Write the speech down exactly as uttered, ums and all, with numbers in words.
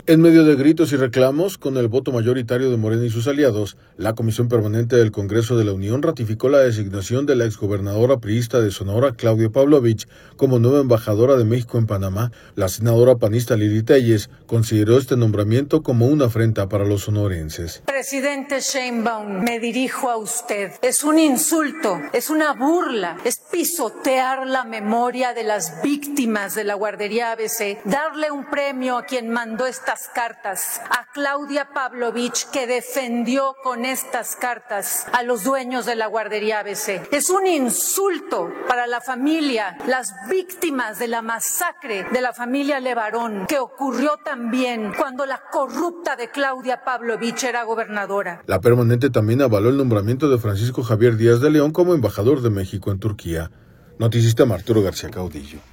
En medio de gritos y reclamos, con el voto mayoritario de Morena y sus aliados, la Comisión Permanente del Congreso de la Unión ratificó la designación de la exgobernadora priista de Sonora, Claudia Pavlovich, como nueva embajadora de México en Panamá. La senadora panista Lili Telles consideró este nombramiento como una afrenta para los sonorenses. Presidente Sheinbaum, me dirijo a usted. Es un insulto, es una burla, es pisotear la memoria de las víctimas de la guardería A B C, darle un premio a quien mandó esta cartas, a Claudia Pavlovich, que defendió con estas cartas a los dueños de la guardería A B C. Es un insulto para la familia, las víctimas de la masacre de la familia Levarón, que ocurrió también cuando la corrupta de Claudia Pavlovich era gobernadora. La permanente también avaló el nombramiento de Francisco Javier Díaz de León como embajador de México en Turquía. Noticista Arturo García Caudillo.